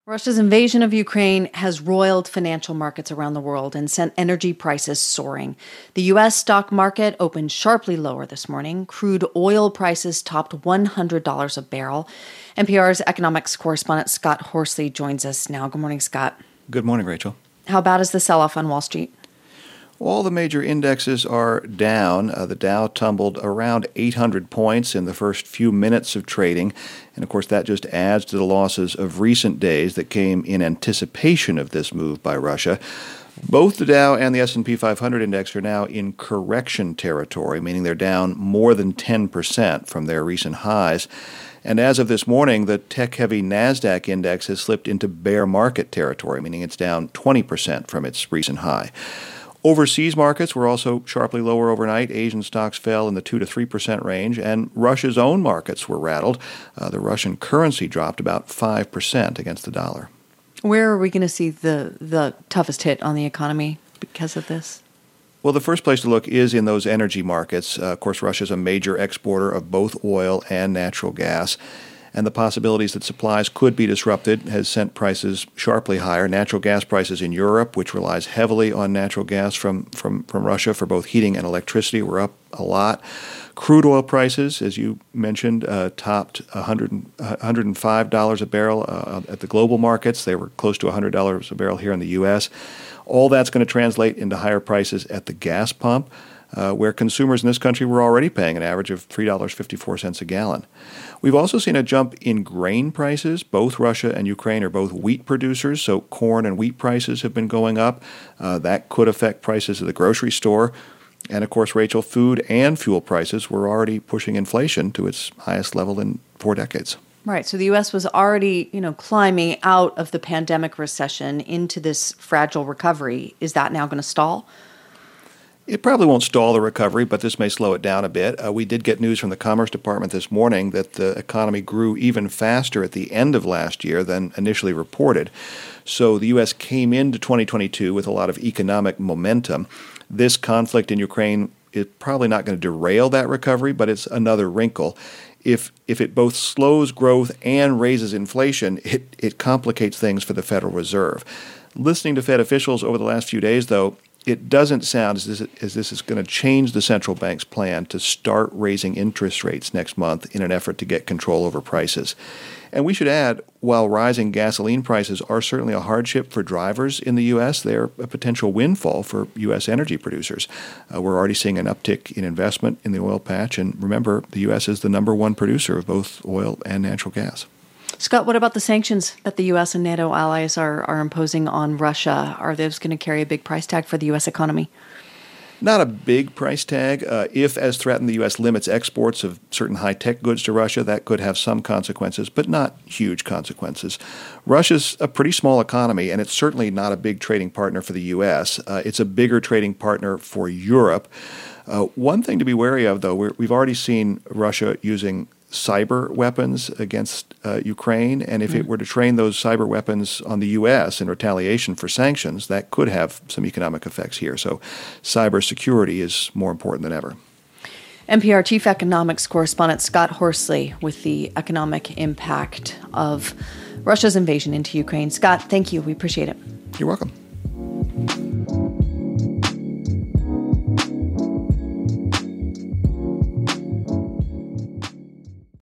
Russia's invasion of Ukraine has roiled financial markets around the world and sent energy prices soaring. The U.S. stock market opened sharply lower this morning. Crude oil prices topped $100 a barrel. NPR's economics correspondent Scott Horsley joins us now. Good morning, Scott. Good morning, Rachel. How bad is the sell-off on Wall Street? All the major indexes are down. The Dow tumbled around 800 points in the first few minutes of trading. And of course, that just adds to the losses of recent days that came in anticipation of this move by Russia. Both the Dow and the S&P 500 index are now in correction territory, meaning they're down more than 10% from their recent highs. And as of this morning, the tech-heavy NASDAQ index has slipped into bear market territory, meaning it's down 20% from its recent high. Overseas markets were also sharply lower overnight. Asian stocks fell in the 2 to 3% range, and Russia's own markets were rattled. The Russian currency dropped about 5% against the dollar. Where are we going to see the toughest hit on the economy because of this? Well, the first place to look is in those energy markets. Of course, Russia's a major exporter of both oil and natural gas. And the possibilities that supplies could be disrupted has sent prices sharply higher. Natural gas prices in Europe, which relies heavily on natural gas from Russia for both heating and electricity, were up a lot. Crude oil prices, as you mentioned, topped $105 a barrel at the global markets. They were close to $100 a barrel here in the U.S. All that's going to translate into higher prices at the gas pump, where consumers in this country were already paying an average of $3.54 a gallon. We've also seen a jump in grain prices. Both Russia and Ukraine are both wheat producers, so corn and wheat prices have been going up. That could affect prices at the grocery store. And of course, Rachel, food and fuel prices were already pushing inflation to its highest level in 4 decades. Right. So the U.S. was already, climbing out of the pandemic recession into this fragile recovery. Is that now going to stall? It probably won't stall the recovery, but this may slow it down a bit. We did get news from the Commerce Department this morning that the economy grew even faster at the end of last year than initially reported. So the U.S. came into 2022 with a lot of economic momentum. This conflict in Ukraine is probably not going to derail that recovery, but it's another wrinkle. If it both slows growth and raises inflation, it complicates things for the Federal Reserve. Listening to Fed officials over the last few days, though, it doesn't sound as this is going to change the central bank's plan to start raising interest rates next month in an effort to get control over prices. And we should add, while rising gasoline prices are certainly a hardship for drivers in the U.S., they're a potential windfall for U.S. energy producers. We're already seeing an uptick in investment in the oil patch. And remember, the U.S. is the number one producer of both oil and natural gas. Scott, what about the sanctions that the U.S. and NATO allies are imposing on Russia? Are those going to carry a big price tag for the U.S. economy? Not a big price tag. If, as threatened, the U.S. limits exports of certain high-tech goods to Russia, that could have some consequences, but not huge consequences. Russia's a pretty small economy, and it's certainly not a big trading partner for the U.S. It's a bigger trading partner for Europe. One thing to be wary of, though, we've already seen Russia using cyber weapons against Ukraine, and if it were to train those cyber weapons on the U.S. in retaliation for sanctions, that could have some economic effects here. So cybersecurity is more important than ever. NPR Chief Economics Correspondent Scott Horsley with the economic impact of Russia's invasion into Ukraine. Scott, thank you. We appreciate it. You're welcome.